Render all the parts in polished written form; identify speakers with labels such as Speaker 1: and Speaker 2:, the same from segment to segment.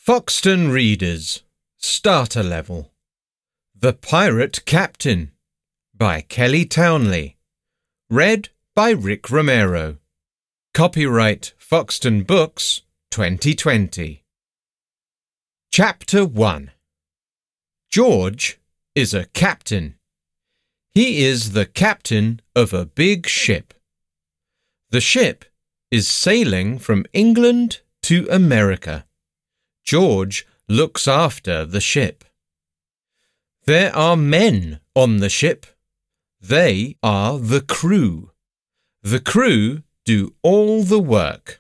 Speaker 1: Foxton Readers Starter Level The Pirate Captain by Kelly Townley. Read by Rick Romero. Copyright Foxton Books 2020. Chapter 1. George is a captain. He is the captain of a big ship. The ship is sailing from England to America. George looks after the ship. There are men on the ship. They are the crew. The crew do all the work.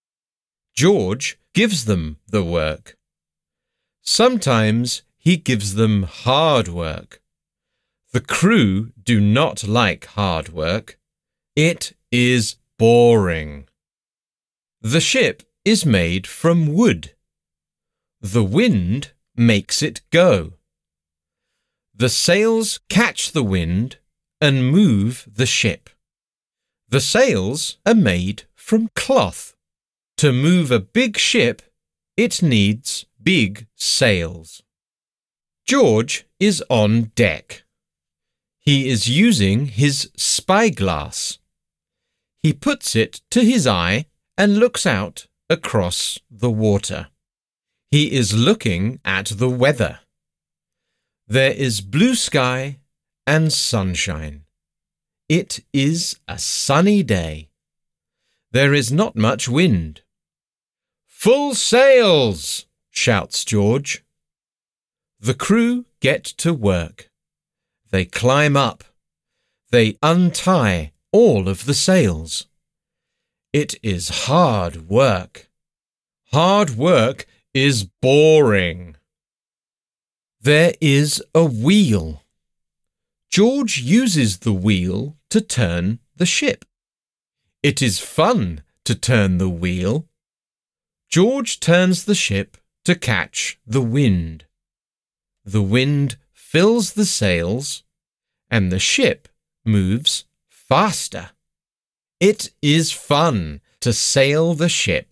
Speaker 1: George gives them the work. Sometimes he gives them hard work. The crew do not like hard work. It is boring. The ship is made from wood. The wind makes it go. The sails catch the wind and move the ship. The sails are made from cloth. To move a big ship, it needs big sails. George is on deck. He is using his spyglass. He puts it to his eye and looks out across the water. He is looking at the weather. There is blue sky and sunshine. It is a sunny day. There is not much wind. "Full sails!" shouts George. The crew get to work. They climb up. They untie all of the sails. It is hard work. Hard work is boring. There is a wheel. George uses the wheel to turn the ship. It is fun to turn the wheel. George turns the ship to catch the wind. The wind fills the sails and the ship moves faster. It is fun to sail the ship.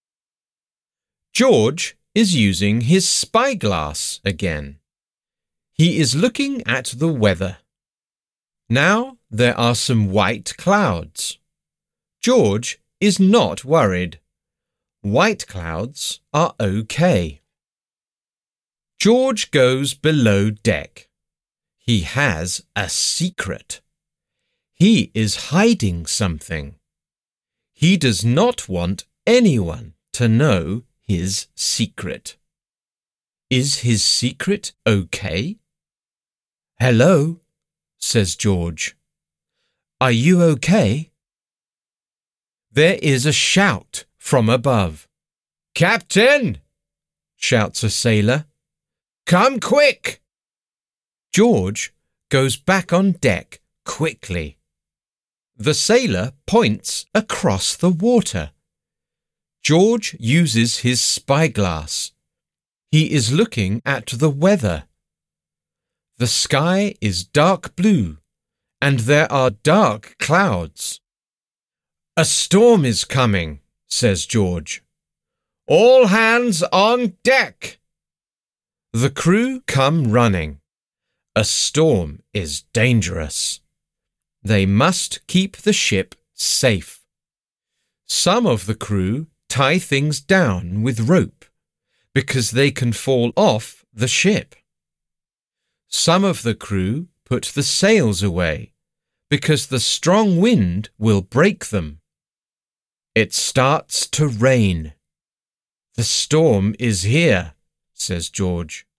Speaker 1: George is using his spyglass again. He is looking at the weather. Now there are some white clouds. George is not worried. White clouds are okay. George goes below deck. He has a secret. He is hiding something. He does not want anyone to know his secret. Is his secret okay? "Hello," says George. "Are you okay?" There is a shout from above. "Captain!" shouts a sailor. "Come quick!" George goes back on deck quickly. The sailor points across the water. George uses his spyglass. He is looking at the weather. The sky is dark blue, and there are dark clouds. "A storm is coming," says George. "All hands on deck!" The crew come running. A storm is dangerous. They must keep the ship safe. Some of the crew tie things down with rope because they can fall off the ship. Some of the crew put the sails away because the strong wind will break them. It starts to rain. "The storm is here," says George.